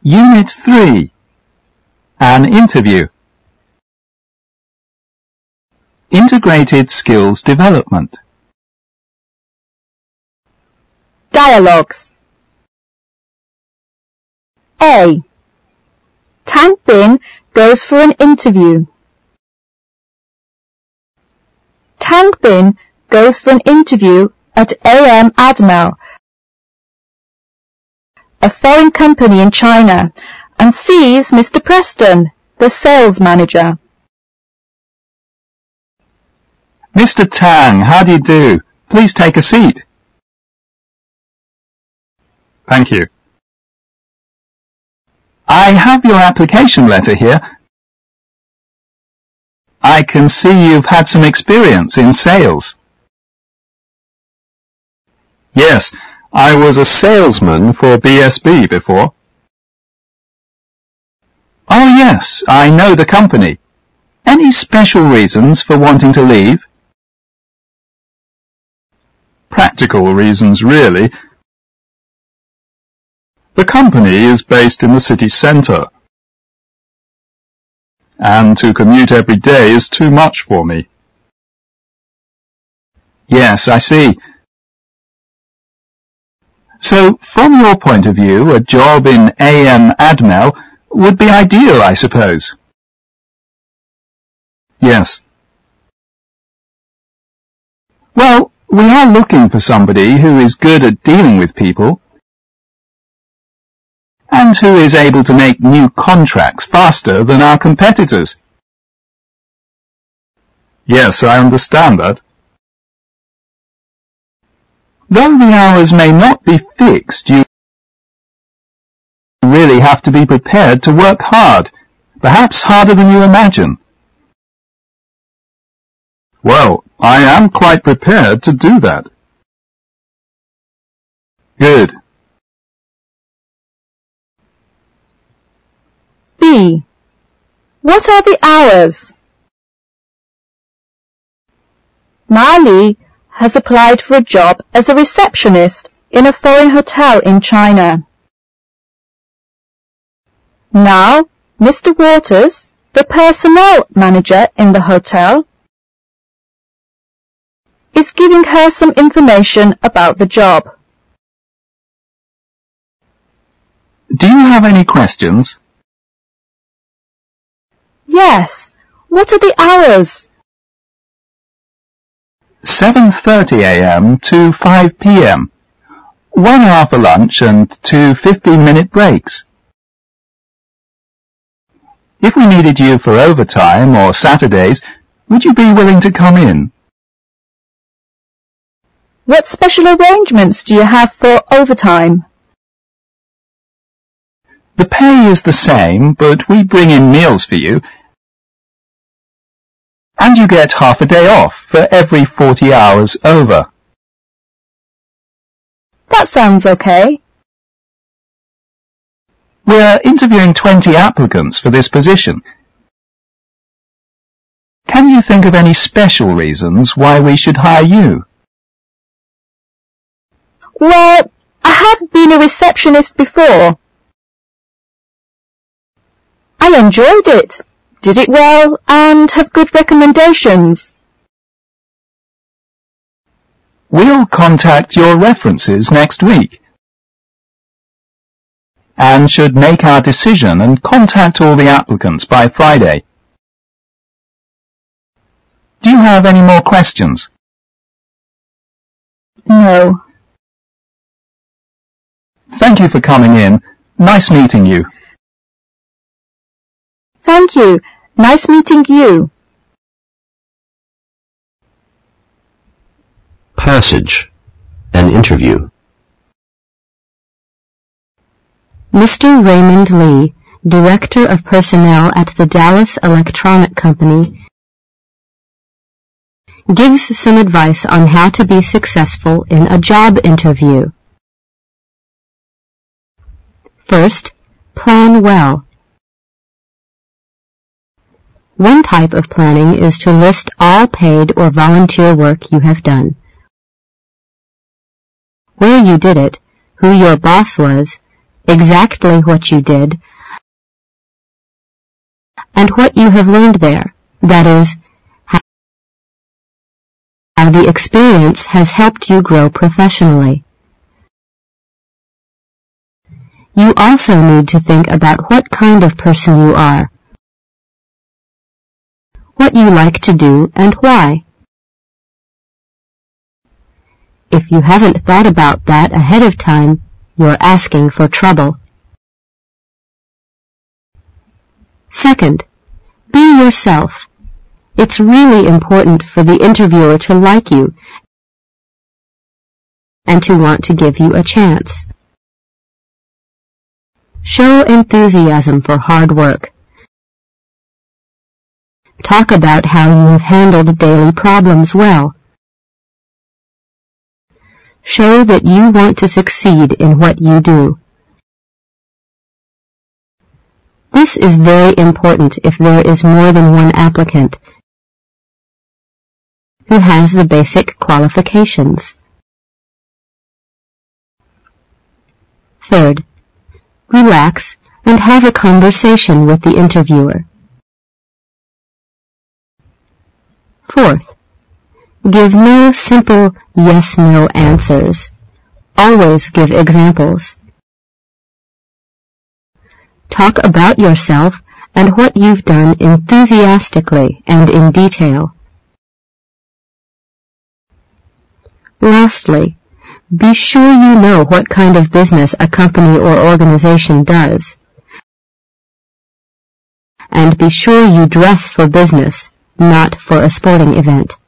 Unit 3. An interview. Integrated skills development. Dialogues. A. Tang Bin goes for an interview. Tang Bin goes for an interview at AM Admel, a foreign company in China, and sees Mr. Preston, the sales manager. Mr. Tang, how do you do? Please take a seat. Thank you. I have your application letter here. I can see you've had some experience in sales. Yes, I was a salesman for BSB before. Oh yes, I know the company. Any special reasons for wanting to leave? Practical reasons, really. The company is based in the city centre, and to commute every day is too much for me. Yes, I see. So, from your point of view, a job in AM Admel would be ideal, I suppose. Yes. Well, we are looking for somebody who is good at dealing with people and who is able to make new contracts faster than our competitors. Yes, I understand that. Though the hours may not be fixed, you really have to be prepared to work hard, perhaps harder than you imagine. Well, I am quite prepared to do that. Good. B. What are the hours? Ma Li has applied for a job as a receptionist in a foreign hotel in China. Now, Mr. Waters, the personnel manager in the hotel, is giving her some information about the job. Do you have any questions? Yes. What are the hours? 7:30 a.m. to 5 p.m. 1 hour for lunch and 2 15-minute breaks. If we needed you for overtime or Saturdays, would you be willing to come in? What special arrangements do you have for overtime? The pay is the same, but we bring in meals for you, and you get half a day off for every 40 hours over. That sounds okay. We're interviewing 20 applicants for this position. Can you think of any special reasons why we should hire you? Well, I have been a receptionist before. I enjoyed it, did it well, and have good recommendations. We'll contact your references next week and should make our decision and contact all the applicants by Friday. Do you have any more questions? No. Thank you for coming in. Nice meeting you. Thank you. Nice meeting you. Passage. An interview. Mr. Raymond Lee, Director of Personnel at the Dallas Electronic Company, gives some advice on how to be successful in a job interview. First, plan well. One type of planning is to list all paid or volunteer work you have done, where you did it, who your boss was, exactly what you did, and what you have learned there. That is, how the experience has helped you grow professionally. You also need to think about what kind of person you are, what you like to do, and why. If you haven't thought about that ahead of time, you're asking for trouble. Second, be yourself. It's really important for the interviewer to like you and to want to give you a chance. Show enthusiasm for hard work. Talk about how you have handled daily problems well. Show that you want to succeed in what you do. This is very important if there is more than one applicant who has the basic qualifications. Third, relax and have a conversation with the interviewer. Fourth, give no simple yes-no answers. Always give examples. Talk about yourself and what you've done enthusiastically and in detail. Lastly, be sure you know what kind of business a company or organization does. And be sure you dress for business, not for a sporting event.